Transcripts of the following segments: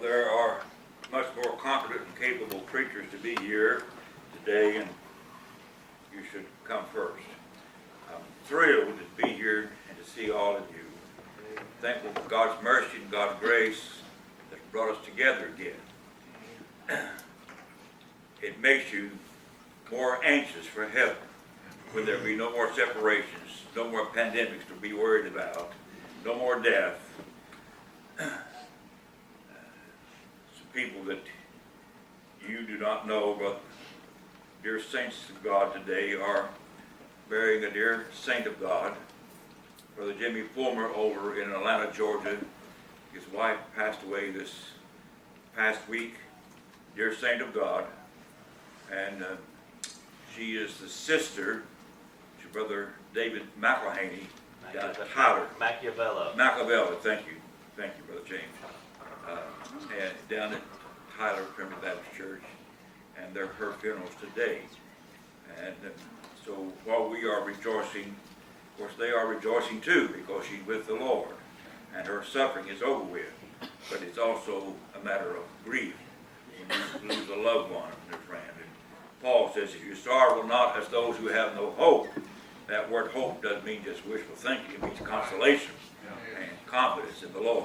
there are much more competent and capable preachers to be here today, and you should come first. I'm thrilled to be here and to see all of you. Thankful for God's mercy and God's grace that brought us together again. It makes you more anxious for heaven when there be no more separations, no more pandemics to be worried about, no more death. Some people that you do not know, but dear saints of God today are burying a dear saint of God, Brother Jimmy Fulmer over in Atlanta, Georgia. His wife passed away this past week, dear saint of God, and she is the sister to Brother David McElhaney down at Tyler. Machiavello, thank you, Brother James. And down at Tyler Primitive Baptist Church, and they're her funerals today. And so while we are rejoicing, of course they are rejoicing too, because she's with the Lord, and her suffering is over with. But it's also a matter of grief when you lose a loved one and a friend. And Paul says, if you sorrow not as those who have no hope. That word hope doesn't mean just wishful thinking, it means consolation and confidence in the Lord.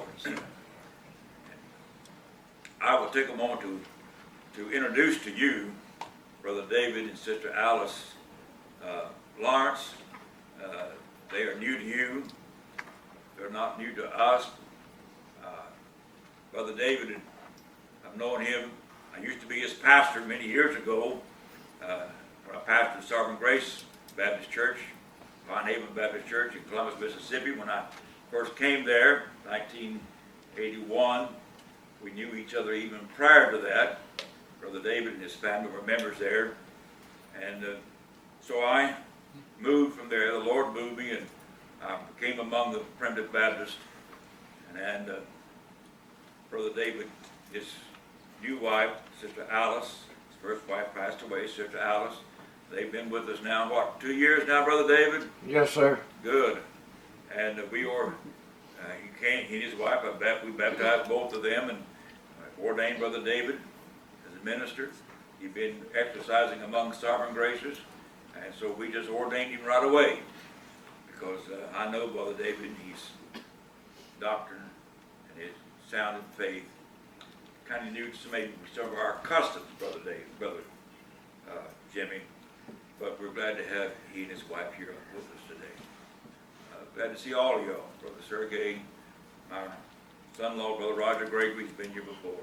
I will take a moment to introduce to you Brother David and Sister Alice Lawrence. They are new to you. They're not new to us. Brother David, I've known him. I used to be his pastor many years ago when I pastored Sovereign Grace Baptist Church, Pine Haven Baptist Church in Columbus, Mississippi. When I first came there, 1981, we knew each other even prior to that. Brother David and his family were members there. And so I moved from there. The Lord moved me, and I became among the Primitive Baptists. And Brother David, his new wife, Sister Alice, his first wife passed away, Sister Alice. They've been with us now, what, 2 years now, Brother David? Yes, sir. Good. And we were, he and his wife, we baptized both of them and ordained Brother David as a minister. He'd been exercising among Sovereign Graces, and so we just ordained him right away, because I know Brother David, his doctrine and his sound in faith kind of knew maybe some of our customs, Brother Jimmy, but we're glad to have he and his wife here with us today. Glad to see all of y'all. Brother Sergey, my son-in-law, Brother Roger Gregory's been here before.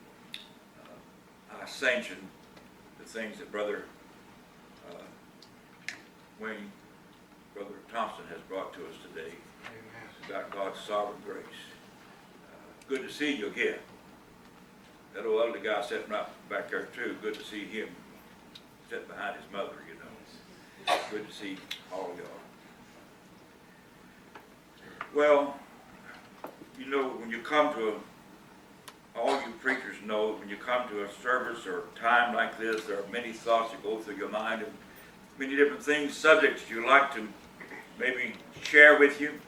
I sanction the things that Brother Wayne, Brother Thompson has brought to us today. About God's sovereign grace. Good to see you again. That old elder guy sitting right back there too. Good to see him sitting behind his mother, you know. Good to see all of y'all. Well, you know, when you come to all you preachers know, when you come to a service or a time like this, there are many thoughts that go through your mind, and many different things, subjects you'd like to maybe share with you.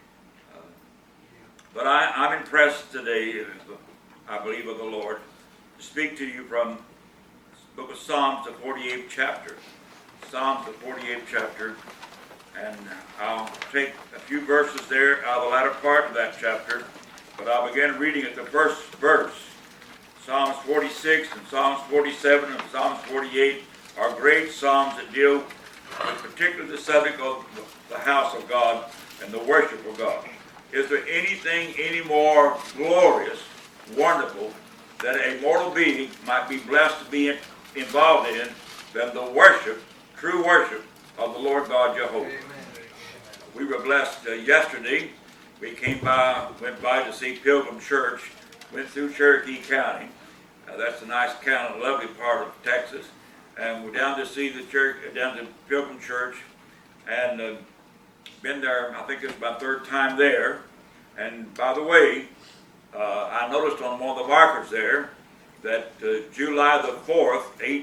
But I'm impressed today, I believe, of the Lord, to speak to you from the book of Psalms, the 48th chapter. Psalms, the 48th chapter. And I'll take a few verses there out of the latter part of that chapter, but I'll begin reading at the first verse. Psalms 46 and Psalms 47 and Psalms 48 are great psalms that deal with particularly the subject of the house of God and the worship of God. Is there anything any more glorious, wonderful, that a mortal being might be blessed to be involved in than the worship, true worship of the Lord God Jehovah? Amen. We were blessed yesterday. We went by to see Pilgrim Church, went through Cherokee County. That's a nice county, a lovely part of Texas. And we're down to see the church, down to Pilgrim Church, and been there, I think it's my third time there. And by the way, I noticed on one of the markers there that July the 4th,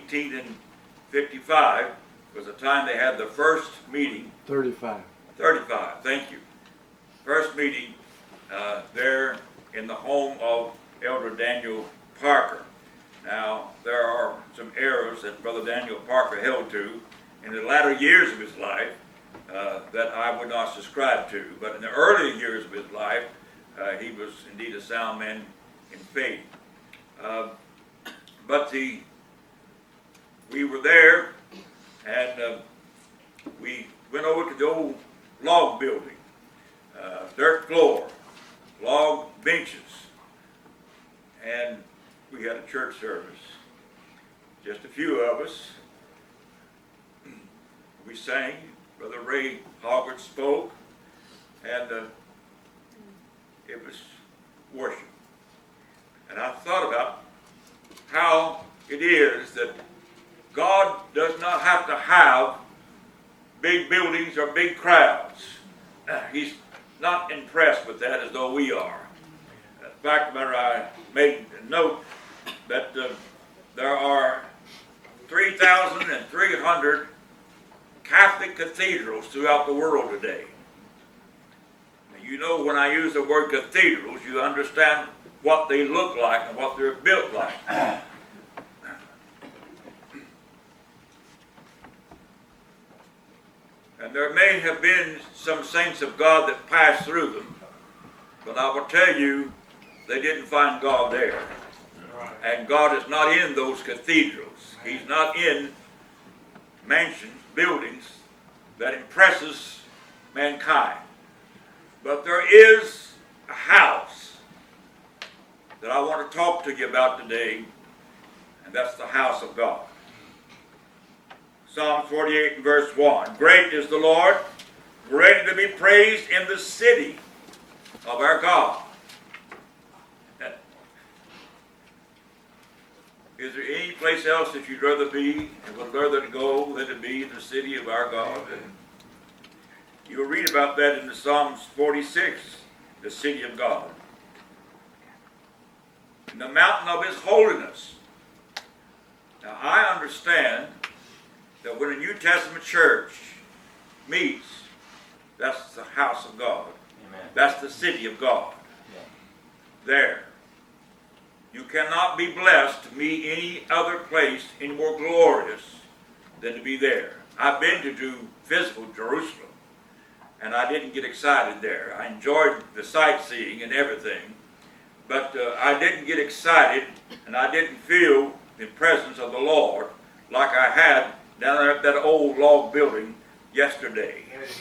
1855, was the time they had the first meeting. 35, thank you. First meeting there in the home of Elder Daniel Parker. Now, there are some errors that Brother Daniel Parker held to in the latter years of his life that I would not subscribe to. But in the early years of his life, he was indeed a sound man in faith. We were there, and we went over to the old log building, dirt floor, log benches, and we had a church service. Just a few of us. We sang. Brother Ray Hoggart spoke, and it was worship. And I thought about how it is that God does not have to have big buildings or big crowds. He's not impressed with that as though we are. In fact, I made a note that there are 3,300 Catholic cathedrals throughout the world today. Now, you know, when I use the word cathedrals, you understand what they look like and what they're built like. And there may have been some saints of God that passed through them, but I will tell you, they didn't find God there. And God is not in those cathedrals. He's not in mansions, buildings that impresses mankind. But there is a house that I want to talk to you about today, and that's the house of God. Psalm 48 and verse 1. Great is the Lord, greatly to be praised in the city of our God. Is there any place else that you'd rather be and would rather go than to be in the city of our God? And you'll read about that in the Psalms 46, the city of God. In the mountain of His holiness. Now I understand that when a New Testament church meets, that's the house of God. Amen. That's the city of God. Yeah. There. You cannot be blessed to meet any other place any more glorious than to be there. I've been to physical Jerusalem, and I didn't get excited there. I enjoyed the sightseeing and everything, but I didn't get excited, and I didn't feel the presence of the Lord like I had down there at that old log building yesterday.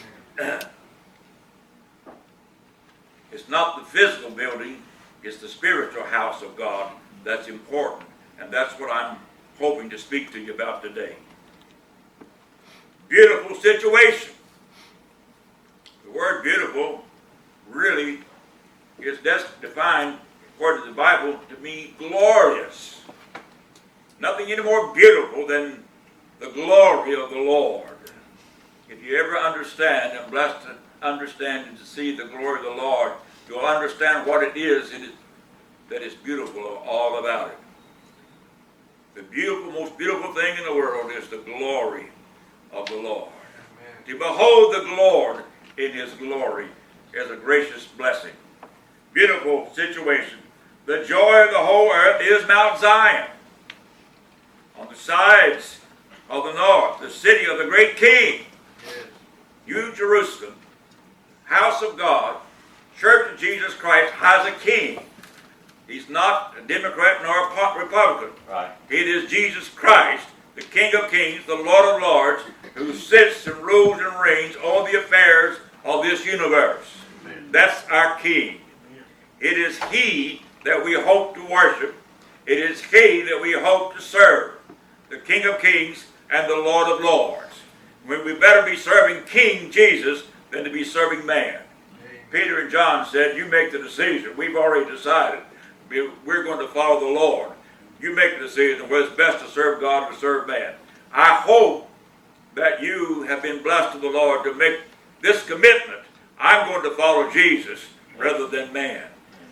It's not the physical building, it's the spiritual house of God that's important. And that's what I'm hoping to speak to you about today. Beautiful situation. The word beautiful really is defined, according to the Bible, to mean glorious. Nothing any more beautiful than the glory of the Lord. If you ever understand, and blessed to understand and to see the glory of the Lord, you'll understand what it is that is beautiful all about it. The beautiful, most beautiful thing in the world is the glory of the Lord. Amen. To behold the Lord in His glory is a gracious blessing. Beautiful situation. The joy of the whole earth is Mount Zion. On the sides of the north, the city of the great King. Yes. New Jerusalem, house of God, Church of Jesus Christ has a king. He's not a Democrat nor a Republican. Right. It is Jesus Christ, the King of Kings, the Lord of Lords, who sits and rules and reigns all the affairs of this universe. Amen. That's our King. It is He that we hope to worship. It is He that we hope to serve. The King of Kings and the Lord of Lords. When we better be serving King Jesus than to be serving man. Peter and John said, you make the decision. We've already decided. We're going to follow the Lord. You make the decision whether it's best to serve God or to serve man. I hope that you have been blessed of the Lord to make this commitment. I'm going to follow Jesus rather than man.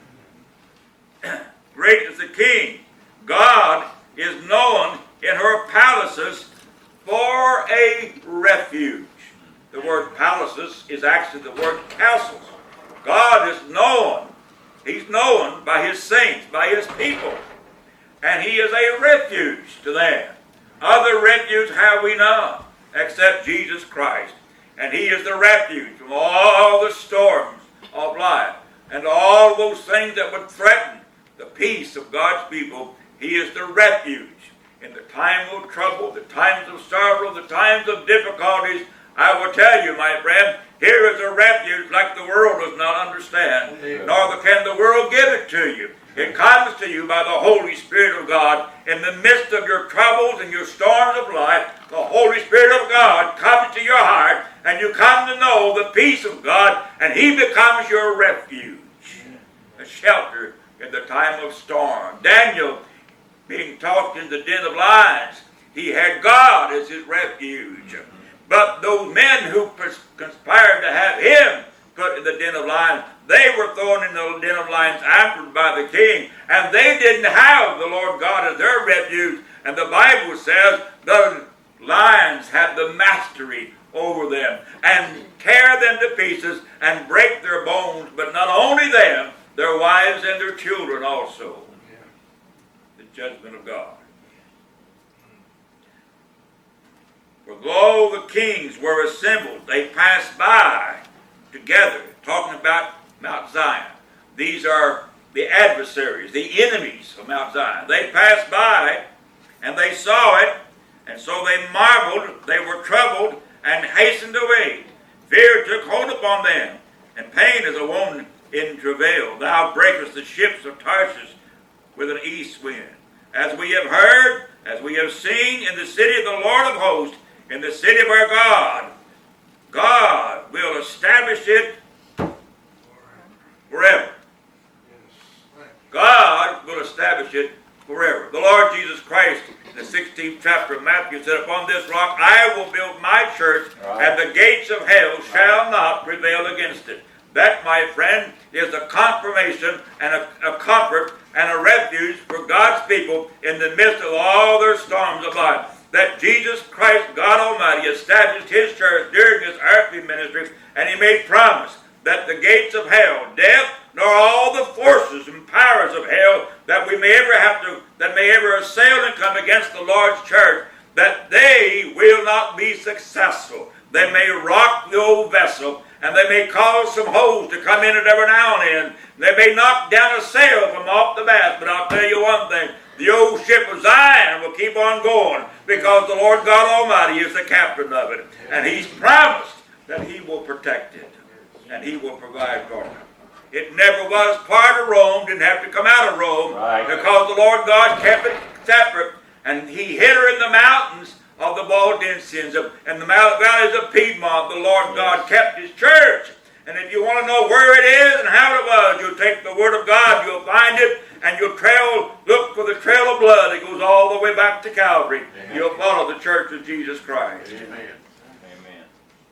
Great is the King. God is known in her palaces for a refuge. The word palaces is actually the word castles. God is known He's known by his saints, by his people. And he is a refuge to them. Other refuge have we none, except Jesus Christ. And he is the refuge from all the storms of life and all those things that would threaten the peace of God's people. He is the refuge. In the time of trouble, the times of sorrow, the times of difficulties, I will tell you, my friend, here is a refuge like the world does not understand, nor can the world give it to you. It comes to you by the Holy Spirit of God. In the midst of your troubles and your storms of life, the Holy Spirit of God comes to your heart, and you come to know the peace of God, and he becomes your refuge, a shelter in the time of storm. Daniel, being tossed in the den of lions, he had God as his refuge. But those men who conspired to have him put in the den of lions, they were thrown in the den of lions after by the king, and they didn't have the Lord God as their refuge. And the Bible says the lions had the mastery over them and tear them to pieces and break their bones, but not only them, their wives and their children also. The judgment of God. For though the kings were assembled, they passed by together, talking about Mount Zion. These are the adversaries, the enemies of Mount Zion. They passed by, and they saw it, and so they marveled, they were troubled, and hastened away. Fear took hold upon them, and pain as a woman in travail. Thou breakest the ships of Tarshish with an east wind. As we have heard, as we have seen in the city of the Lord of hosts, in the city of our God, God will establish it forever. God will establish it forever. The Lord Jesus Christ, in the 16th chapter of Matthew, said, upon this rock I will build my church, and the gates of hell shall not prevail against it. That, my friend, is a confirmation and a comfort and a refuge for God's people in the midst of all their storms of life. That Jesus Christ, God Almighty, established his church during his earthly ministry, and he made promise that the gates of hell, death, nor all the forces and powers of hell that may ever assail and come against the Lord's church, that they will not be successful. They may rock the old vessel, and they may cause some holes to come in it every now and then. They may knock down a sail from off the mast, but I'll tell you one thing, the old ship of Zion will keep on going, because the Lord God Almighty is the captain of it. And he's promised that he will protect it, and he will provide for it. It never was part of Rome, didn't have to come out of Rome, because the Lord God kept it separate, and he hid her in the mountains of the Waldensians and the valleys of Piedmont. The Lord God kept his church. And if you want to know where it is and how it was, you'll take the Word of God, you'll find it, and you'll look for the trail of blood that goes all the way back to Calvary. Amen. You'll follow the church of Jesus Christ. Amen. Amen.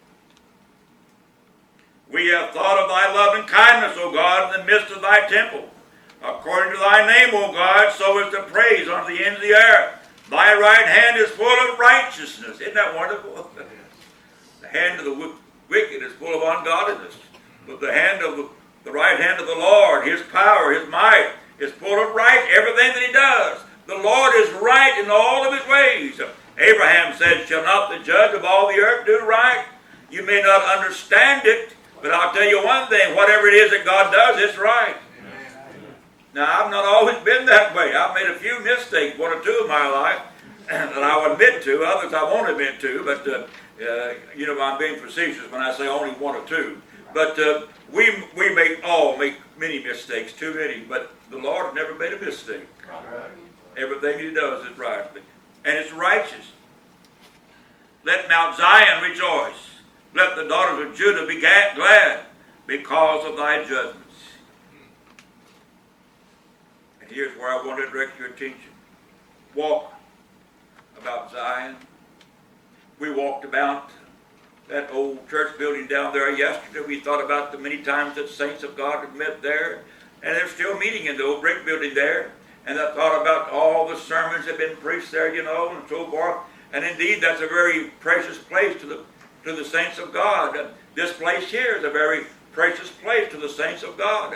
We have thought of thy loving kindness, O God, in the midst of thy temple. According to thy name, O God, so is the praise unto the end of the earth. Thy right hand is full of righteousness. Isn't that wonderful? The hand of the wicked is full of ungodliness. But the right hand of the Lord, his power, his might, is full of right. Everything that he does, the Lord is right in all of his ways. Abraham said, shall not the judge of all the earth do right? You may not understand it, but I'll tell you one thing, whatever it is that God does, it's right. Now, I've not always been that way. I've made a few mistakes, one or two in my life, that I'll admit to. Others I won't admit to, but, I'm being facetious when I say only one or two. But we all make many mistakes, too many, but the Lord never made a mistake. Everything he does is right, and it's righteous. Let Mount Zion rejoice. Let the daughters of Judah be glad because of thy judgments. Here's where I want to direct your attention. Walk about Zion. We walked about that old church building down there yesterday. We thought about the many times that saints of God have met there. And they're still meeting in the old brick building there. And I thought about all the sermons that have been preached there, and so forth. And indeed, that's a very precious place to the saints of God. This place here is a very precious place to the saints of God.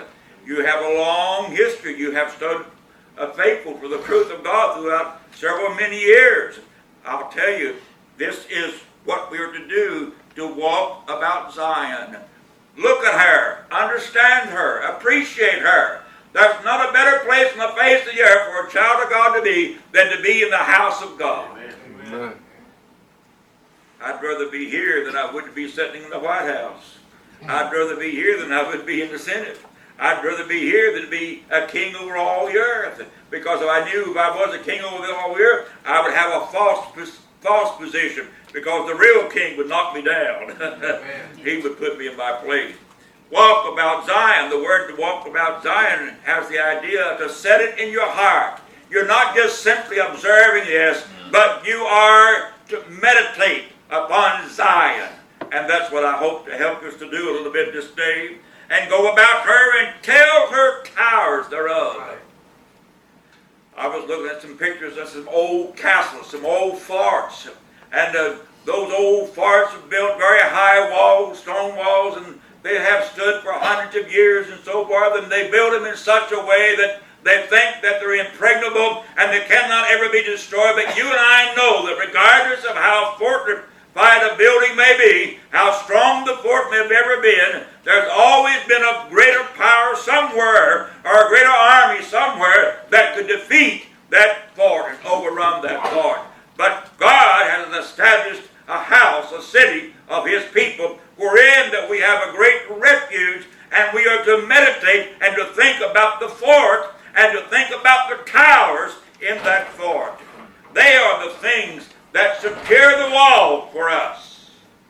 You have a long history. You have stood faithful for the truth of God throughout several many years. I'll tell you, this is what we are to do, to walk about Zion. Look at her, understand her, appreciate her. There's not a better place on the face of the earth for a child of God to be than to be in the house of God. Amen. I'd rather be here than I would be sitting in the White House. I'd rather be here than I would be in the Senate. I'd rather be here than be a king over all the earth. Because if I knew if I was a king over all the earth, I would have a false position. Because the real king would knock me down. He would put me in my place. Walk about Zion. The word to walk about Zion has the idea to set it in your heart. You're not just simply observing this, but you are to meditate upon Zion. And that's what I hope to help us to do a little bit this day. And go about her and tell her towers thereof. I was looking at some pictures of some old castles, some old forts. And those old forts have built very high walls, stone walls, and they have stood for hundreds of years and so forth. And they build them in such a way that they think that they're impregnable and they cannot ever be destroyed. But you and I know that regardless of how fortified a building may be, how strong the fort may have ever been, there's always been a greater power somewhere or a greater army somewhere that could defeat that fort and overrun that fort. But God has established a house, a city of His people, wherein that we have a great refuge, and we are to meditate and to think about the fort and to think about the towers in that fort. They are the things that secure the wall for us.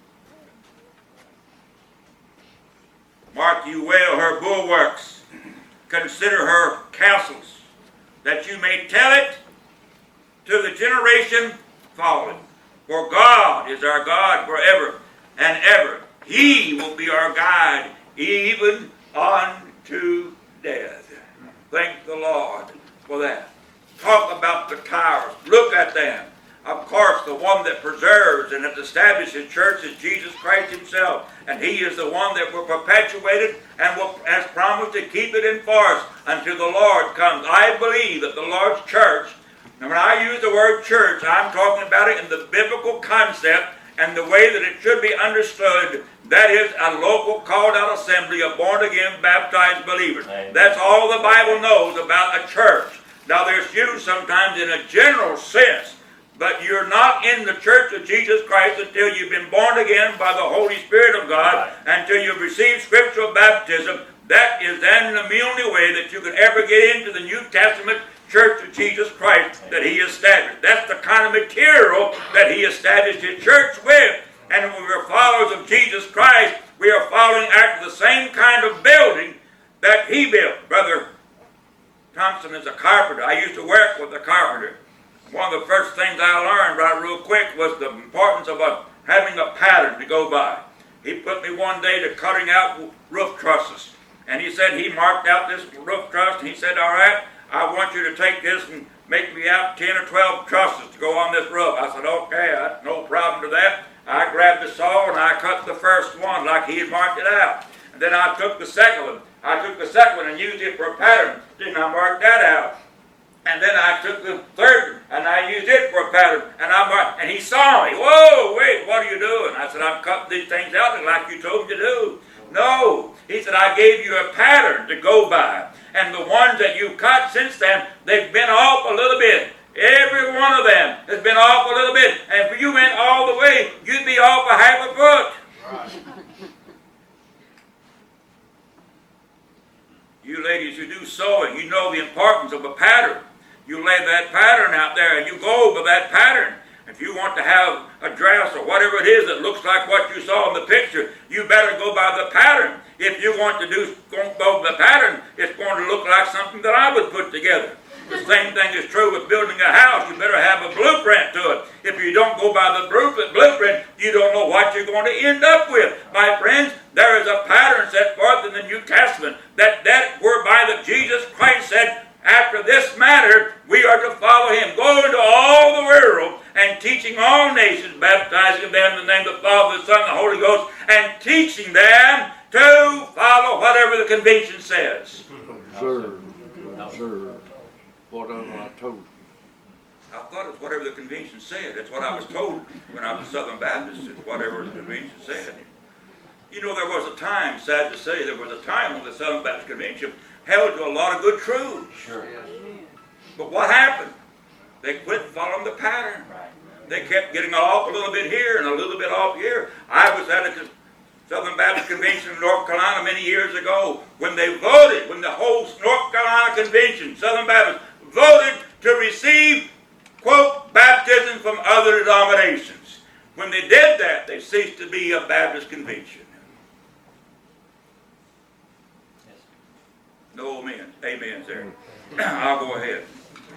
Mark you well her bulwarks. Consider her castles, that you may tell it to the generation following. For God is our God forever and ever. He will be our guide even unto death. Thank the Lord for that. Talk about the towers. Look at them. Of course, the one that preserves and has established His church is Jesus Christ Himself. And He is the one that will perpetuate it and has promised to keep it in force until the Lord comes. I believe that the Lord's church, and when I use the word church, I'm talking about it in the biblical concept and the way that it should be understood. That is a local called out assembly of born-again baptized believers. Amen. That's all the Bible knows about a church. Now there's used sometimes in a general sense, but you're not in the church of Jesus Christ until you've been born again by the Holy Spirit of God, until you've received scriptural baptism. That is then the only way that you can ever get into the New Testament church of Jesus Christ that He established. That's the kind of material that He established His church with. And when we're followers of Jesus Christ, we are following after the same kind of building that He built. Brother Thompson is a carpenter. I used to work with a carpenter. One of the first things I learned right real quick was the importance of having a pattern to go by. He put me one day to cutting out roof trusses. And he said he marked out this roof truss, and he said, all right, I want you to take this and make me out 10 or 12 trusses to go on this roof. I said, okay, no problem to that. I grabbed the saw and I cut the first one like he had marked it out. And then I took the second one. And used it for a pattern. Then I marked that out. And then I took the third and I used it for a pattern. And he saw me. Whoa, wait, what are you doing? I said, I'm cutting these things out like you told me to do. No. He said, I gave you a pattern to go by. And the ones that you cut since then, they've been off a little bit. Every one of them has been off a little bit. And if you went all the way, you'd be off a half a foot. Right. You ladies who do sewing, you know the importance of a pattern. You lay that pattern out there and you go over that pattern. If you want to have a dress or whatever it is that looks like what you saw in the picture, you better go by the pattern. If you want to go by the pattern, it's going to look like something that I would put together. The same thing is true with building a house. You better have a blueprint to it. If you don't go by the blueprint, you don't know what you're going to end up with. My friends, there is a pattern set forth in the New Testament that whereby that Jesus Christ said, after this matter, we are to follow Him. Go into all the world and teaching all nations, baptizing them in the name of the Father, the Son, and the Holy Ghost, and teaching them to follow whatever the convention says. Sir, sir, whatever I told you. I thought it's whatever the convention said. That's what I was told when I was Southern Baptist. It's whatever the convention said. You know, there was a time, sad to say, there was a time when the Southern Baptist Convention held to a lot of good truths. Sure. But what happened? They quit following the pattern. They kept getting off a little bit here and a little bit off here. I was at a Southern Baptist Convention in North Carolina many years ago when they voted, when the whole North Carolina Convention, Southern Baptist, voted to receive, quote, baptism from other denominations. When they did that, they ceased to be a Baptist convention. No amens. Amens there. I'll go ahead.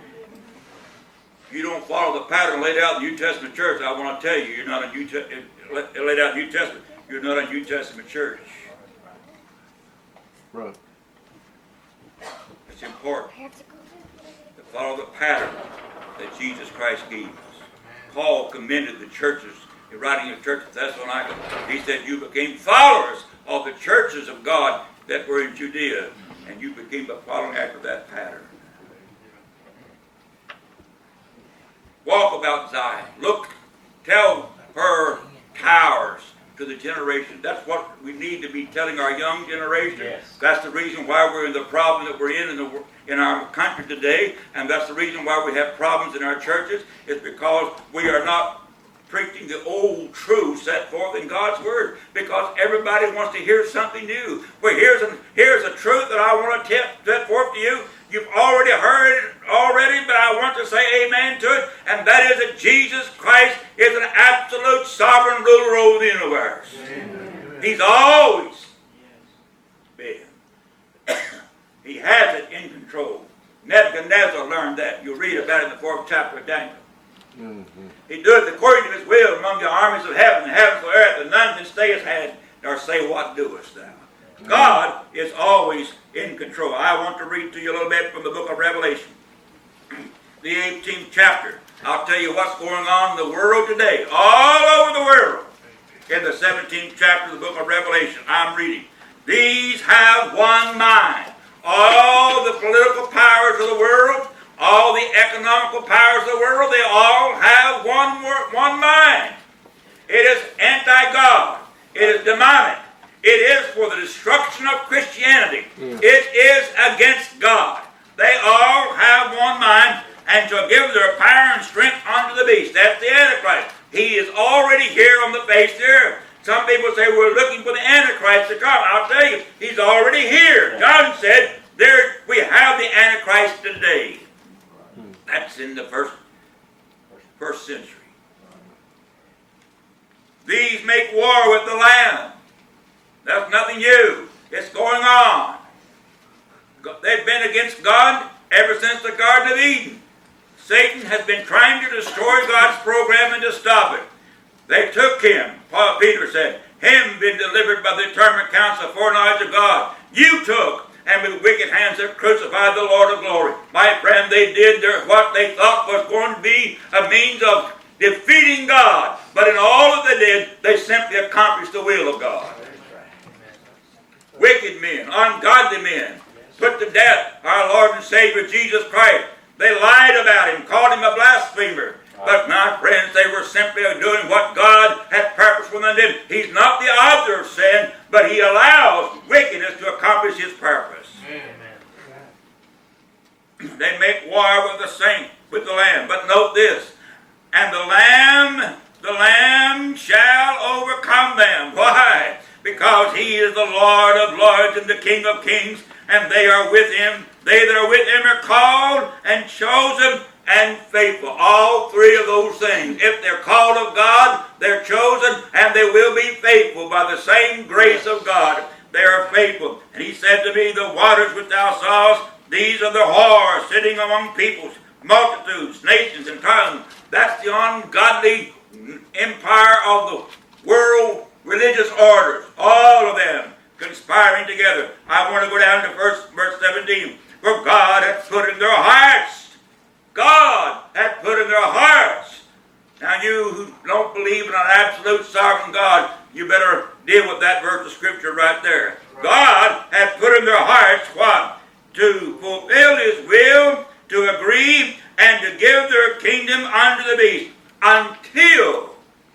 You don't follow the pattern laid out in the New Testament church, I want to tell you, you're not a laid out in the New Testament. You're not a New Testament church. Right. It's important to follow the pattern that Jesus Christ gave us. Paul commended the churches, writing in the church of Thessalonica. He said, you became followers of the churches of God that were in Judea, and you became following after that pattern. Walk about Zion. Look, tell her towers to the generation. That's what we need to be telling our young generation. Yes. That's the reason why we're in the problem that we're in our country today, and that's the reason why we have problems in our churches, is because we are not preaching the old truth set forth in God's Word, because everybody wants to hear something new. Well, here's a truth that I want to set forth to you. You've already heard it but I want to say amen to it, and that is that Jesus Christ is an absolute sovereign ruler over the universe. Amen. He's always been. He has it in control. Nebuchadnezzar learned that. You'll read about it in the 4th chapter of Daniel. Mm-hmm. He doeth according to his will among the armies of heaven, the heavens of earth, and none can stay his hand, nor say, what doest thou? God is always in control. I want to read to you a little bit from the book of Revelation. The 18th chapter. I'll tell you what's going on in the world today. All over the world. In the 17th chapter of the book of Revelation, I'm reading. These have one mind. All the political powers of the world, all the economical powers of the world, they all have one mind. It is anti-God. It is demonic. It is for the destruction of Christianity. It is against God. They all have one mind, and shall give their power and strength unto the beast. That's the Antichrist. He is already here on the face of the earth. Some people say we're looking for the Antichrist to come. I'll tell you, he's already here. John said, we have the Antichrist today. That's in the first century. These make war with the Lamb. That's nothing new. It's going on. They've been against God ever since the Garden of Eden. Satan has been trying to destroy God's program and to stop it. They took him, Peter said, him been delivered by the determined counsel of foreknowledge of God. You took, and with wicked hands have crucified the Lord of glory. My friend, they did what they thought was going to be a means of defeating God. But in all that they did, they simply accomplished the will of God. Wicked men, ungodly men, put to death our Lord and Savior Jesus Christ. They lied about him, called him a blasphemer. But my friends, they were simply doing what God had purposed for them to do. He's not the author of sin, but he allows wickedness to accomplish his purpose. Amen. They make war with the saint, with the Lamb. But note this, and the Lamb shall overcome them. Why? Because he is the Lord of lords and the King of kings, and they are with him. They that are with him are called and chosen and faithful. All three of those things. If they're called of God, they're chosen, and they will be faithful by the same grace of God. They are faithful. And he said to me, the waters which thou sawest, these are the whores sitting among peoples, multitudes, nations, and tongues. That's the ungodly empire of the world religious orders. All of them conspiring together. I want to go down to verse 17. For God hath put in their hearts. God hath put in their hearts. Now you who don't believe in an absolute sovereign God, you better deal with that verse of Scripture right there. God hath put in their her kingdom unto the beast until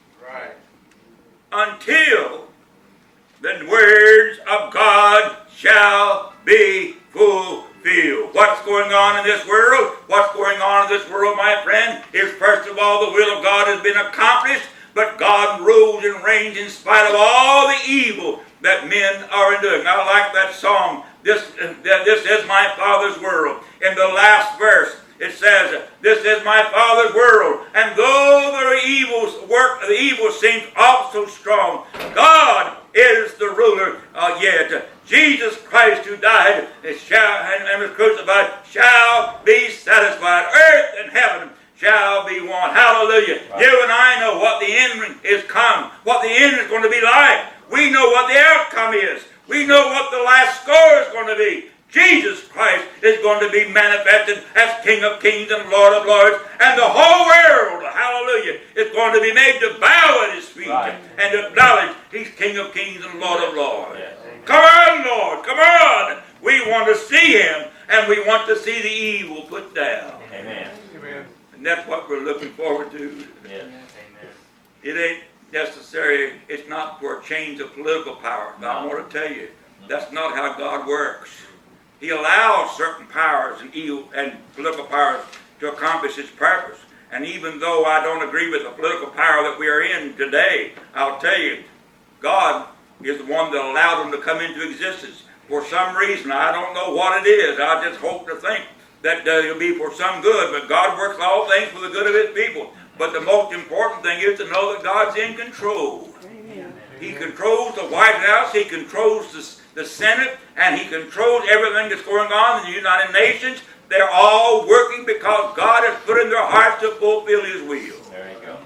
the words of God shall be fulfilled. What's going on in this world? What's going on in this world, my friend, is first of all the will of God has been accomplished, but God rules and reigns in spite of all the evil that men are doing. I like that song, This is my Father's world. In the last verse, it says, this is my Father's world, and though the evil seems also strong, God is the ruler yet. Jesus Christ, who died and was crucified, shall be satisfied. Earth and heaven shall be one. Hallelujah. Right. You and I know what the end is come, what the end is going to be like. We know what the outcome is. We know what the last score is going to be. Jesus Christ is going to be manifested as King of Kings and Lord of Lords, and the whole world, hallelujah, is going to be made to bow at his feet and acknowledge he's King of Kings and Lord of Lords. Yes. Come on, Lord, come on. We want to see him, and we want to see the evil put down. Amen. And that's what we're looking forward to. Yes. It ain't necessary. It's not for a change of political power. No. I want to tell you, that's not how God works. He allows certain powers and evil and political powers to accomplish his purpose. And even though I don't agree with the political power that we are in today, I'll tell you, God is the one that allowed them to come into existence. For some reason, I don't know what it is. I just hope to think that it'll be for some good. But God works all things for the good of his people. But the most important thing is to know that God's in control. Amen. He controls the White House. He controls the Senate. And he controls everything that's going on in the United Nations. They're all working because God has put in their hearts to fulfill his will. There you go.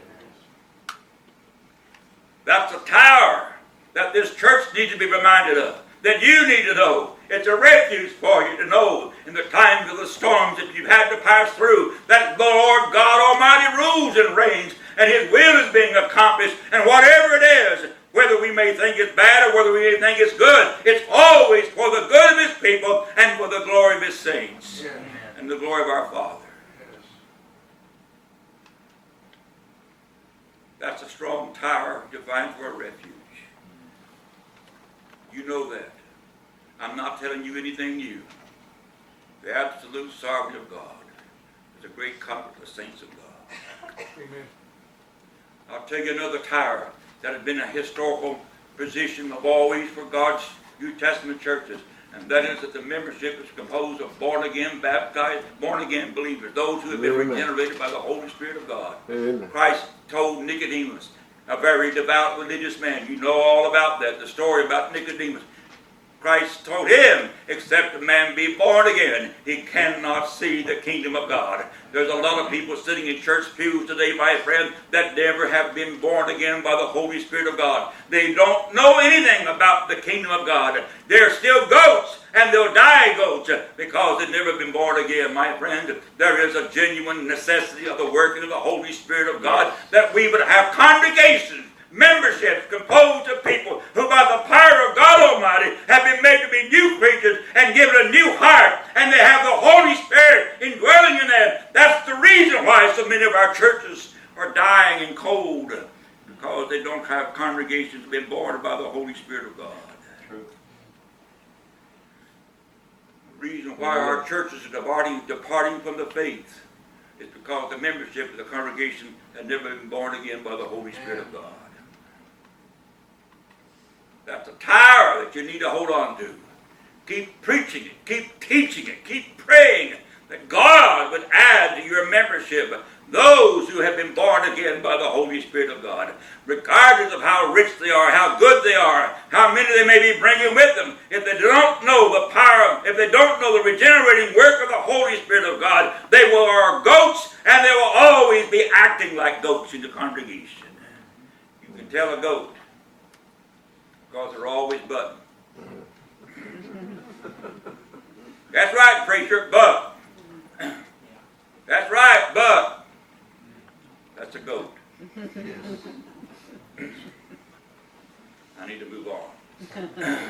That's the tower that this church needs to be reminded of. That you need to know. It's a refuge for you to know in the times of the storms that you've had to pass through, that the Lord God Almighty rules and reigns, and his will is being accomplished, and whatever it is, whether we may think it's bad or whether we may think it's good, it's always for the good of his people and for the glory of his saints and the glory of our Father. That's a strong tower to find for a refuge. You know that. I'm not telling you anything new. The absolute sovereignty of God is a great comfort to the saints of God. Amen. I'll tell you another tower that has been a historical position of always for God's New Testament churches, and that is that the membership is composed of born-again, baptized, born-again believers, those who have been regenerated by the Holy Spirit of God. Amen. Christ told Nicodemus, a very devout religious man, you know all about that, the story about Nicodemus. Christ told him, except a man be born again, he cannot see the kingdom of God. There's a lot of people sitting in church pews today, my friend, that never have been born again by the Holy Spirit of God. They don't know anything about the kingdom of God. They're still goats, and they'll die goats because they've never been born again, my friend. There is a genuine necessity of the working of the Holy Spirit of God that we would have congregations, memberships composed of people who by the power of God Almighty have been made to be new creatures and given a new heart, and they have the Holy Spirit indwelling in them. That's the reason why so many of our churches are dying and cold, because they don't have congregations been born by the Holy Spirit of God. True. The reason why our churches are departing from the faith is because the membership of the congregation had never been born again by the Holy Spirit of God. That's a tower that you need to hold on to. Keep preaching it. Keep teaching it. Keep praying that God would add to your membership those who have been born again by the Holy Spirit of God. Regardless of how rich they are, how good they are, how many they may be bringing with them, if they don't know the power, if they don't know the regenerating work of the Holy Spirit of God, they are goats, and they will always be acting like goats in the congregation. You can tell a goat, because they're always butting. That's right, preacher, butt. That's right, butt. That's a goat. I need to move on.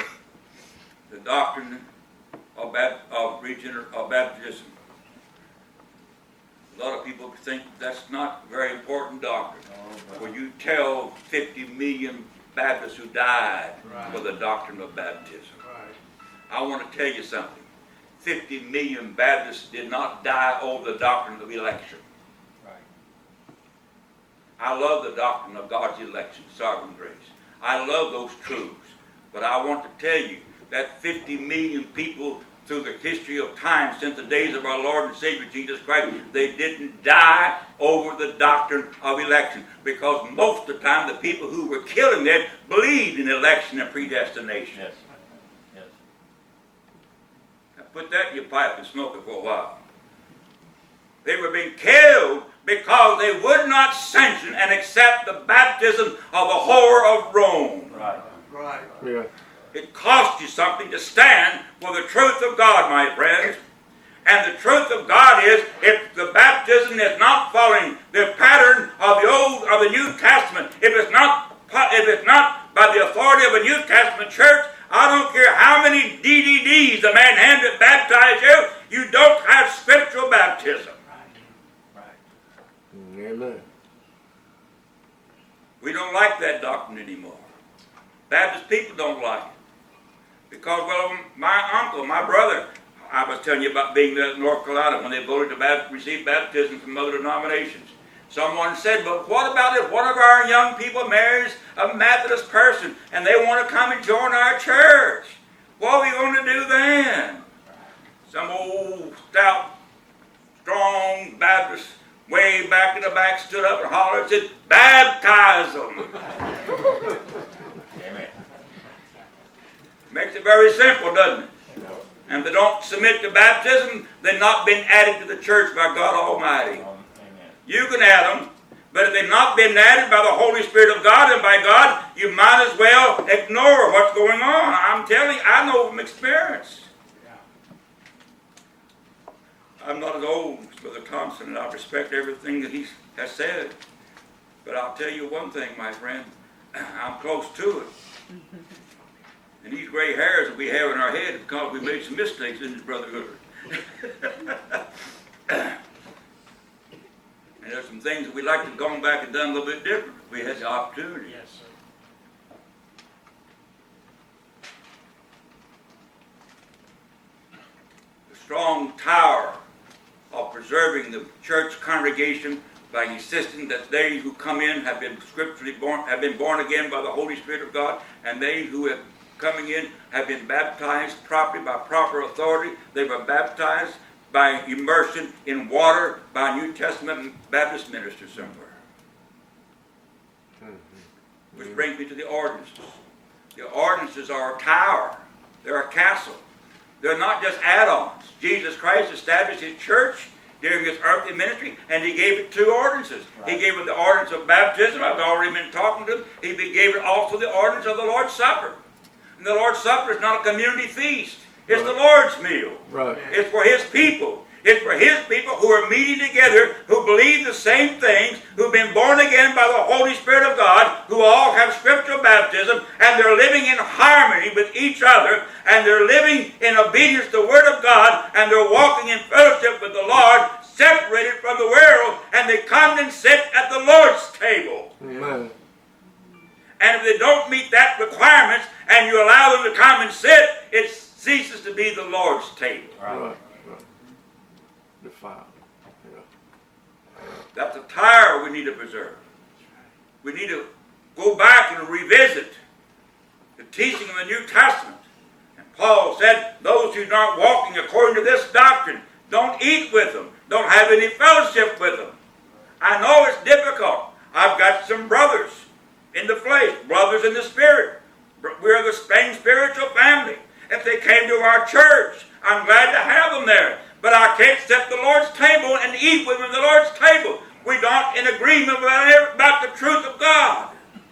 The doctrine of baptism A lot of people think that's not very important doctrine. When you tell 50 million Baptists who died for the doctrine of baptism. I want to tell you something. 50 million Baptists did not die over the doctrine of election. I love the doctrine of God's election, sovereign grace. I love those truths. But I want to tell you that 50 million people through the history of time since the days of our Lord and Savior Jesus Christ, they didn't die over the doctrine of election, because most of the time the people who were killing them believed in election and predestination. Yes. Yes. Now put that in your pipe and smoke it for a while. They were being killed because they would not sanction and accept the baptism of the whore of Rome. Right. Right. Yeah. It costs you something to stand for the truth of God, my friends. And the truth of God is, if the baptism is not following the pattern of the New Testament, if it's not by the authority of a New Testament church, I don't care how many DVDs the man hands that baptize you, you don't have scriptural baptism. Amen. We don't like that doctrine anymore. Baptist people don't like it. Because, well, my uncle, my brother, I was telling you about being there in North Carolina when they voted to receive baptism from other denominations. Someone said, but what about if one of our young people marries a Methodist person and they want to come and join our church? What are we going to do then? Some old, stout, strong Baptist way back in the back stood up and hollered and said, baptize them. Amen. Makes it very simple, doesn't it? And if they don't submit to baptism, they've not been added to the church by God Almighty. Amen. You can add them, but if they've not been added by the Holy Spirit of God and by God, you might as well ignore what's going on. I'm telling you, I know from experience. I'm not as old as Brother Thompson, and I respect everything that he has said. But I'll tell you one thing, my friend, I'm close to it. And these gray hairs that we have in our head because we made some mistakes in this brotherhood. And there's some things that we'd like to have gone back and done a little bit different if we had the opportunity. Yes, sir. The strong tower of preserving the church congregation by insisting that they who come in have been scripturally born, have been born again by the Holy Spirit of God, and they who have coming in have been baptized properly by proper authority. They were baptized by immersion in water by a New Testament Baptist minister somewhere. Which brings me to the ordinances. The ordinances are a tower. They're a castle. They're not just add-ons. Jesus Christ established His church during His earthly ministry, and He gave it two ordinances. Right. He gave it the ordinance of baptism. I've already been talking to Him. He gave it also the ordinance of the Lord's Supper. And the Lord's Supper is not a community feast. It's the Lord's meal. Right. It's for His people. It's for His people who are meeting together, who believe the same things, who've been born again by the Holy Spirit of God, who all have scriptural baptism, and they're living in harmony with each other, and they're living in obedience to the Word of God, and they're walking in fellowship with the Lord, separated from the world, and they come and sit at the Lord's table. Amen. And if they don't meet that requirements, and you allow them to come and sit, it ceases to be the Lord's table. Right. Defiled. Yeah. That's a tire we need to preserve. We need to go back and revisit the teaching of the New Testament. And Paul said, those who are not walking according to this doctrine, don't eat with them. Don't have any fellowship with them. I know it's difficult. I've got some brothers in the flesh, brothers in the spirit. We're the same spiritual family. If they came to our church, I'm glad to have them there. But I can't sit at the Lord's table and eat with them at the Lord's table. We're not in agreement about the truth of God.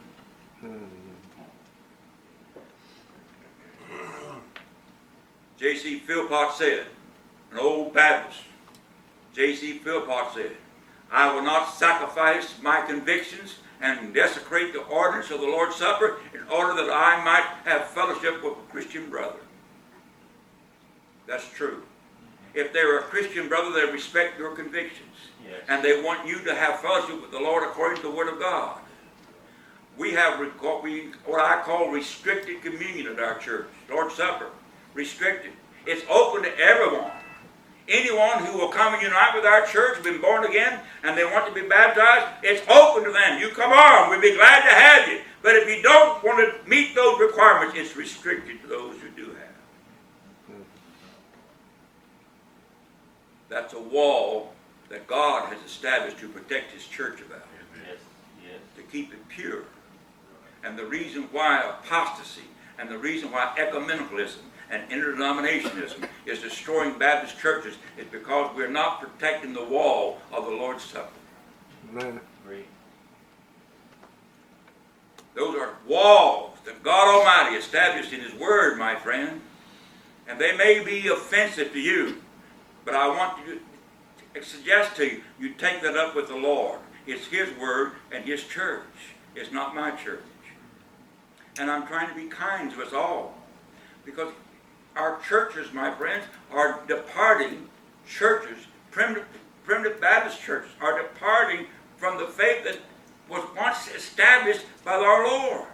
J.C. Philpott said, an old Baptist, J.C. Philpott said, I will not sacrifice my convictions and desecrate the ordinance of the Lord's Supper in order that I might have fellowship with a Christian brother. That's true. if they're a Christian brother, they respect your convictions. Yes. And they want you to have fellowship with the Lord according to the Word of God. We have what I call restricted communion at our church. Lord's Supper. Restricted. It's open to everyone. Anyone who will come and unite with our church, been born again, and they want to be baptized, it's open to them. You come on, we'd be glad to have you. But if you don't want to meet those requirements, it's restricted to those who do have. That's a wall that God has established to protect His church about. Yes. Yes. To keep it pure. And the reason why apostasy and the reason why ecumenicalism and interdenominationism is destroying Baptist churches is because we're not protecting the wall of the Lord's Supper. Amen. Agree. Those are walls that God Almighty established in His Word, my friend. And they may be offensive to you, but I want to suggest to you, you take that up with the Lord. It's His Word and His church. It's not my church. And I'm trying to be kind to us all. Because our churches, my friends, are departing churches, primitive Baptist churches, are departing from the faith that was once established by our Lord.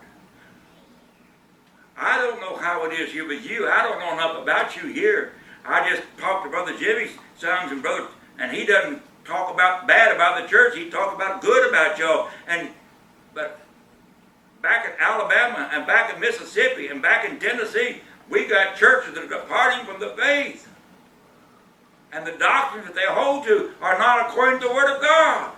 I don't know how it is here with you. I don't know enough about you here. I just talked to Brother Jimmy's sons and brothers, and he doesn't talk bad about the church. He talks about good about y'all. But back in Alabama and back in Mississippi and back in Tennessee, we got churches that are departing from the faith. And the doctrines that they hold to are not according to the Word of God.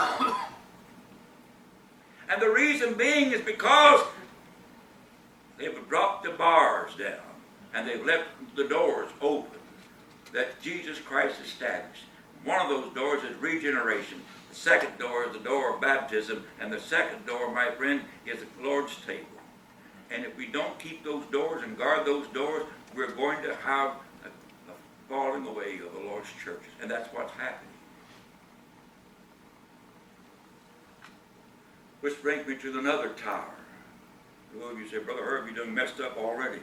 And the reason being is because they've dropped the bars down and they've left the doors open that Jesus Christ established. One of those doors is regeneration. The second door is the door of baptism. And the second door, my friend, is the Lord's table. And if we don't keep those doors and guard those doors, we're going to have a falling away of the Lord's churches. And that's what's happening. Which brings me to another tower. Well, you say, Brother Herb, you done messed up already.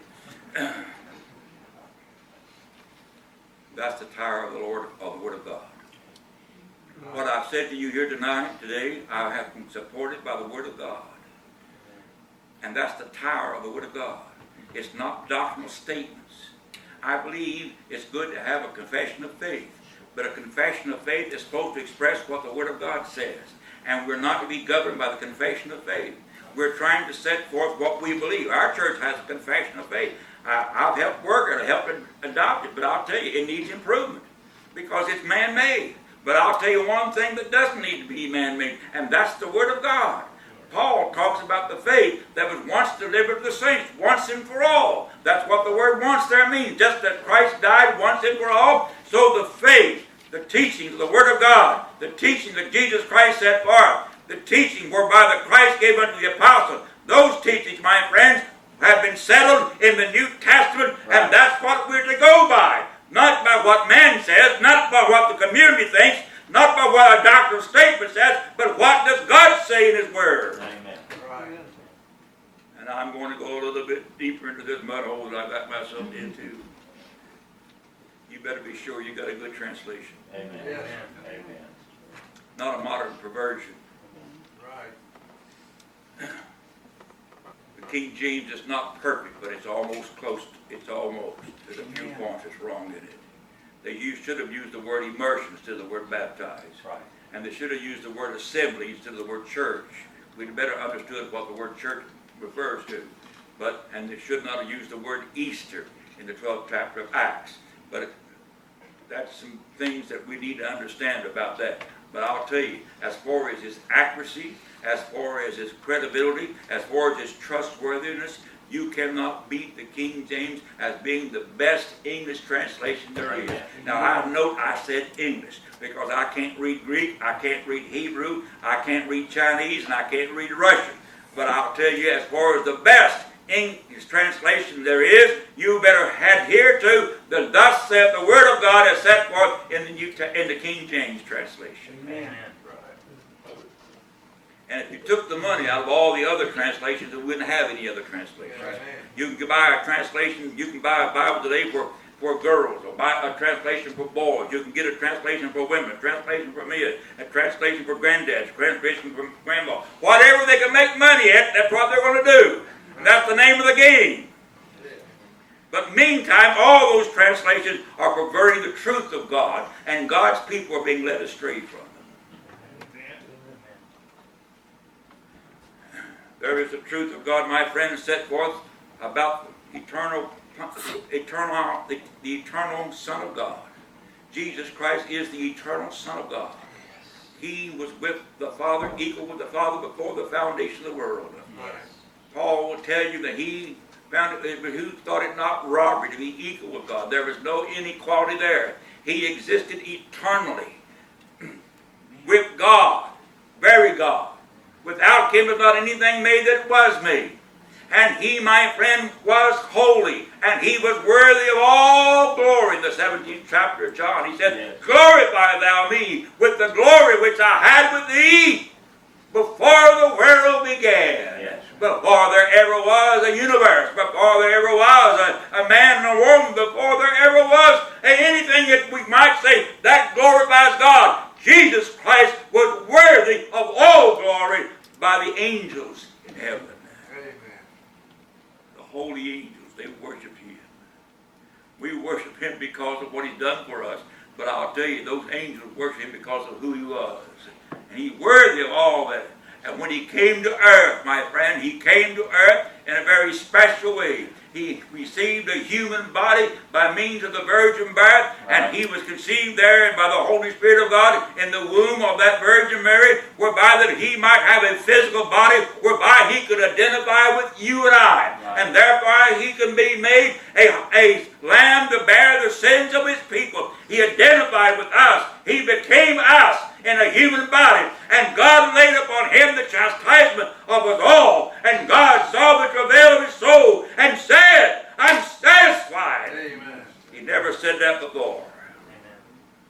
That's the tower of the Lord, of the Word of God. What I've said to you here tonight, today, I have been supported by the Word of God. And that's the tower of the Word of God. It's not doctrinal statements. I believe it's good to have a confession of faith. But a confession of faith is supposed to express what the Word of God says. And we're not to be governed by the confession of faith. We're trying to set forth what we believe. Our church has a confession of faith. I've helped work it, I've helped adopt it, but I'll tell you, it needs improvement because it's man-made. But I'll tell you one thing that doesn't need to be man-made, and that's the Word of God. Paul talks about the faith that was once delivered to the saints, once and for all. That's what the word once there means. Just that Christ died once and for all, so the faith, the teaching of the Word of God, the teaching that Jesus Christ set forth, the teaching whereby the Christ gave unto the apostles, those teachings, my friends, have been settled in the New Testament, and that's what we're to go by. Not by what man says, not by what the community thinks, not by what a doctrinal statement says, but what does God say in His Word. Amen. Right. And I'm going to go a little bit deeper into this mud hole that I got myself into. You better be sure you got a good translation. Amen. Yes. Amen. Not a modern perversion. Right. The King James is not perfect, but it's almost close. It's almost. There's a few points that's wrong in it. They should have used the word immersion instead of the word baptized. Right. And they should have used the word assembly instead of the word church. We'd better understood what the word church refers to. And they should not have used the word Easter in the 12th chapter of Acts. But that's some things that we need to understand about that. But I'll tell you, as far as his accuracy, as far as his credibility, as far as his trustworthiness, you cannot beat the King James as being the best English translation there is. Now, I note I said English because I can't read Greek, I can't read Hebrew, I can't read Chinese, and I can't read Russian. But I'll tell you, as far as the best English translation there is, you better adhere to the thus saith the Word of God as set forth in the King James translation. Amen. And if you took the money out of all the other translations, we wouldn't have any other translation. Right. You can buy a translation, you can buy a Bible today for for girls, a translation for boys. You can get a translation for women, a translation for men, a translation for granddads, a translation for grandma. Whatever they can make money at, that's what they're going to do. And that's the name of the game. But meantime, all those translations are perverting the truth of God, and God's people are being led astray from them. There is the truth of God, my friends, set forth about the eternal Son of God. Jesus Christ is the eternal Son of God. He was with the Father, equal with the Father before the foundation of the world. Paul will tell you that he found it, who thought it not robbery to be equal with God. There was no inequality there. He existed eternally with God, very God. Without him was not anything made that was made. And he, my friend, was holy, and he was worthy of all glory. In the 17th chapter of John, he said, yes. Glorify thou me with the glory which I had with thee before the world began. Yes. Before there ever was a universe, before there ever was a man and a woman, before there ever was anything that we might say, that glorifies God. Jesus Christ was worthy of all glory by the angels in heaven. Holy angels, they worship him. We worship him because of what he's done for us. But I'll tell you, those angels worship him because of who he was. And he's worthy of all that. And when he came to earth, my friend, he came to earth in a very special way. He received a human body by means of the virgin birth, and he was conceived there by the Holy Spirit of God in the womb of that Virgin Mary, whereby that he might have a physical body, whereby he could identify with you and I. Right. And therefore he can be made a lamb to bear the sins of his people. He identified with us. He became us in a human body. And God laid upon him the chastisement of us all. And God saw the travail of his soul and said, I'm satisfied. Amen. He never said that before. Amen.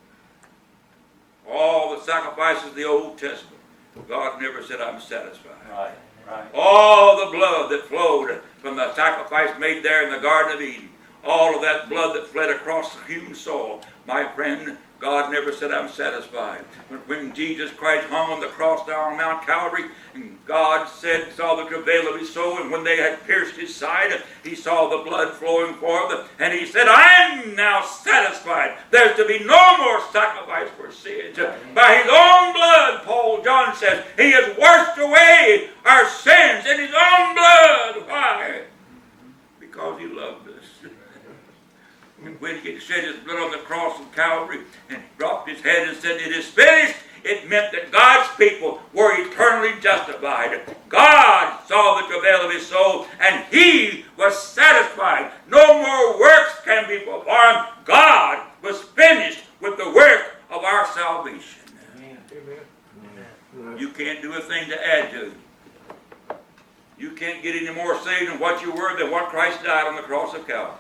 All the sacrifices of the Old Testament, God never said, I'm satisfied. Right. Right. All the blood that flowed from the sacrifice made there in the Garden of Eden, all of that blood that fled across the human soul, my friend, God never said, I'm satisfied. When Jesus Christ hung on the cross down on Mount Calvary, and God saw the travail of his soul, and when they had pierced his side, he saw the blood flowing forth, and he said, I'm now satisfied. There's to be no more sacrifice for sins. By his own blood, John says, he has washed away our sins in his own blood. Why? Because he loved us. When he shed his blood on the cross of Calvary and dropped his head and said, it is finished, it meant that God's people were eternally justified. God saw the travail of his soul, and he was satisfied. No more works can be performed. God was finished with the work of our salvation. Amen. You can't do a thing to add to it. You can't get any more saved than what you were than what Christ died on the cross of Calvary.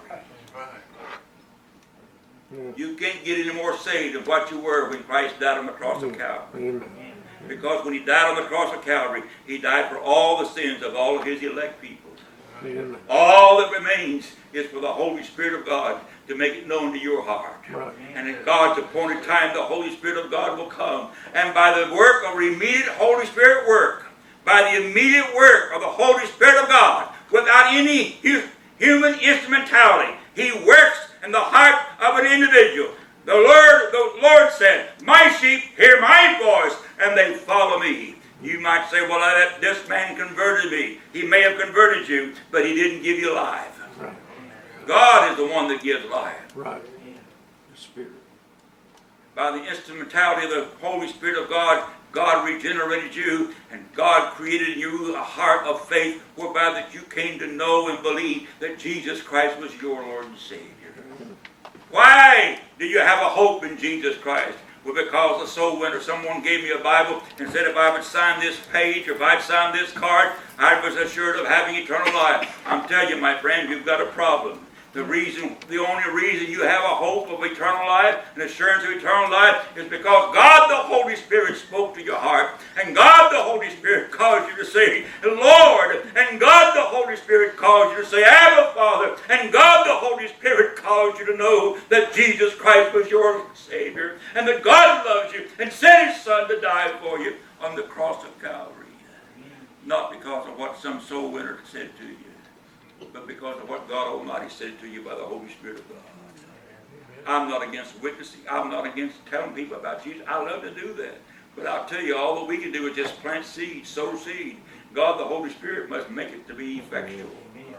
You can't get any more saved than what you were when Christ died on the cross of Calvary. Because when he died on the cross of Calvary, he died for all the sins of all of his elect people. All that remains is for the Holy Spirit of God to make it known to your heart. And at God's appointed time, the Holy Spirit of God will come. And by the work of immediate Holy Spirit work, by the immediate work of the Holy Spirit of God, without any human instrumentality, he works in the heart of an individual. The Lord said, my sheep hear my voice, and they follow me. You might say, well, this man converted me. He may have converted you, but he didn't give you life. Right. God is the one that gives life. Right. The Spirit. By the instrumentality of the Holy Spirit of God, God regenerated you, and God created in you a heart of faith whereby that you came to know and believe that Jesus Christ was your Lord and Savior. Why do you have a hope in Jesus Christ? Well, because a soul winner, someone gave me a Bible and said if I would sign this page or if I'd sign this card, I was assured of having eternal life. I'm telling you, my friend, you've got a problem. The only reason you have a hope of eternal life, an assurance of eternal life, is because God the Holy Spirit spoke to your heart, and God the Holy Spirit caused you to say, Lord, and God the Holy Spirit caused you to say, Abba, Father, and God the Holy Spirit caused you to know that Jesus Christ was your Savior, and that God loves you, and sent His Son to die for you on the cross of Calvary. Not because of what some soul winner said to you, but because of what God Almighty said to you by the Holy Spirit of God. I'm not against witnessing. I'm not against telling people about Jesus. I love to do that. But I'll tell you, all that we can do is just plant seed, sow seed. God, the Holy Spirit, must make it to be effectual.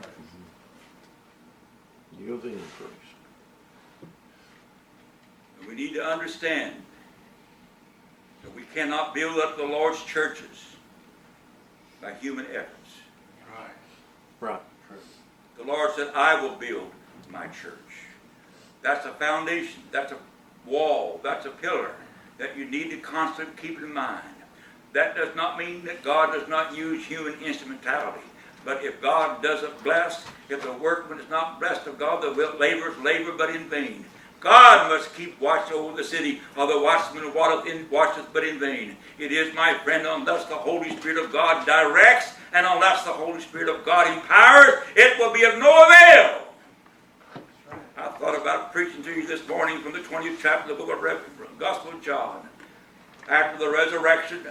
Yield the increase. And we need to understand that we cannot build up the Lord's churches by human efforts. Right. The Lord said, I will build my church. That's a foundation. That's a wall. That's a pillar that you need to constantly keep in mind. That does not mean that God does not use human instrumentality. But if God doesn't bless, if the workman is not blessed of God, the laborers labor but in vain. God must keep watch over the city, or the watchman watcheth but in vain. It is, my friend, unless the Holy Spirit of God directs, and unless the Holy Spirit of God empowers, it will be of no avail. I thought about preaching to you this morning from the 20th chapter of the book of Gospel of John. After the resurrection,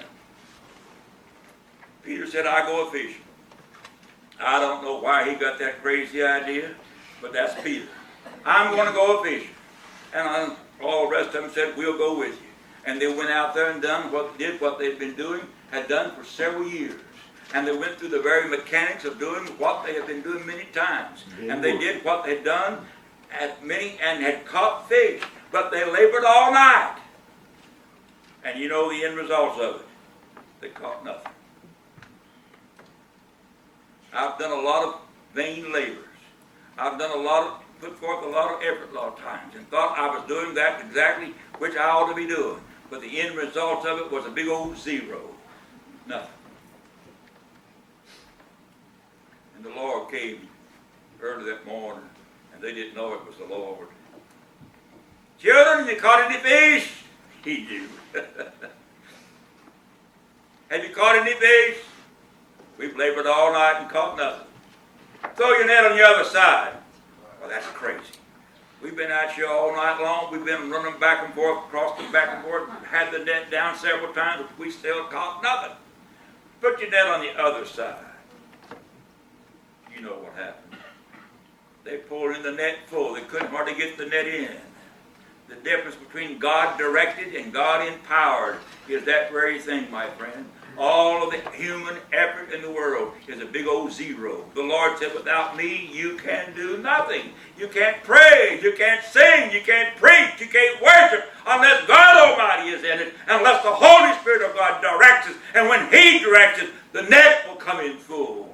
Peter said, I go a fishing. I don't know why he got that crazy idea, but that's Peter. I'm going to go a fishing. And all the rest of them said, we'll go with you. And they went out there and did what they'd been doing, had done for several years. And they went through the very mechanics of doing what they had been doing many times. And they did what they'd done at many and had caught fish. But they labored all night. And you know the end results of it. They caught nothing. I've done a lot of vain labors. I've done put forth a lot of effort a lot of times and thought I was doing that exactly which I ought to be doing. But the end result of it was a big old zero. Nothing. And the Lord came early that morning, and they didn't know it was the Lord. Children, you caught any fish? He knew. Have you caught any fish? We've labored all night and caught nothing. Throw your net on the other side. Well, that's crazy. We've been out here all night long. We've been running back and forth, crossing back and forth, had the net down several times, but we still caught nothing. Put your net on the other side. You know what happened. They pulled in the net full. They couldn't hardly get the net in. The difference between God directed and God empowered is that very thing, my friend. All of the human effort in the world is a big old zero. The Lord said, without me, you can do nothing. You can't praise, you can't sing, you can't preach, you can't worship unless God Almighty is in it, unless the Holy Spirit of God directs us. And when He directs us, the net will come in full.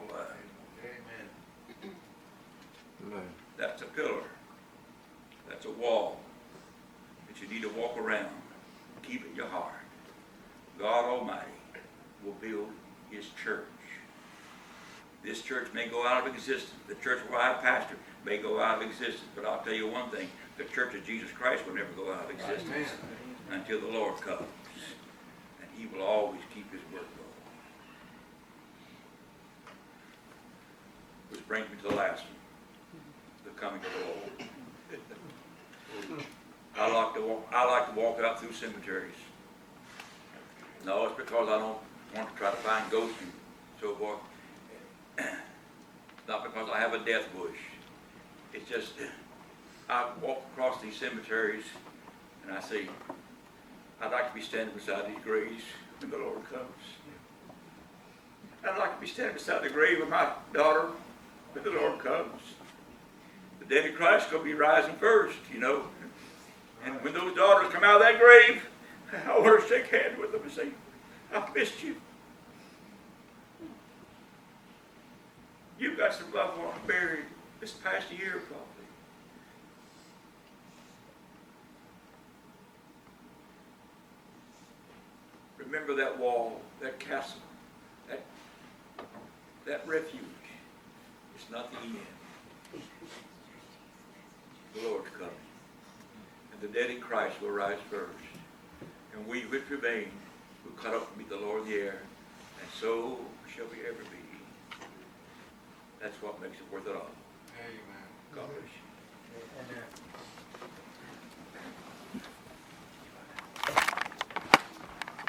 Amen. That's a pillar. That's a wall that you need to walk around. Keep in your heart. God Almighty will build His church. This church may go out of existence. The church where I pastor may go out of existence. But I'll tell you one thing. The church of Jesus Christ will never go out of existence until the Lord comes. And He will always keep His word going. Which brings me to the last one. The coming of the Lord. I like to walk out through cemeteries. No, it's because I don't want to try to find ghosts and so forth. Not because I have a death bush. It's just, I walk across these cemeteries and I say, I'd like to be standing beside these graves when the Lord comes. I'd like to be standing beside the grave of my daughter when the Lord comes. The dead in Christ is going to be rising first, you know. And when those daughters come out of that grave, I want to shake hands with them and say, I've missed you. You've got some loved ones buried this past year, probably. Remember that wall, that castle, that refuge. It's not the end. the dead in Christ will rise first. And we which remain will cut up and meet the Lord in the air, and so shall we ever be. That's what makes it worth it all. Amen. God bless you.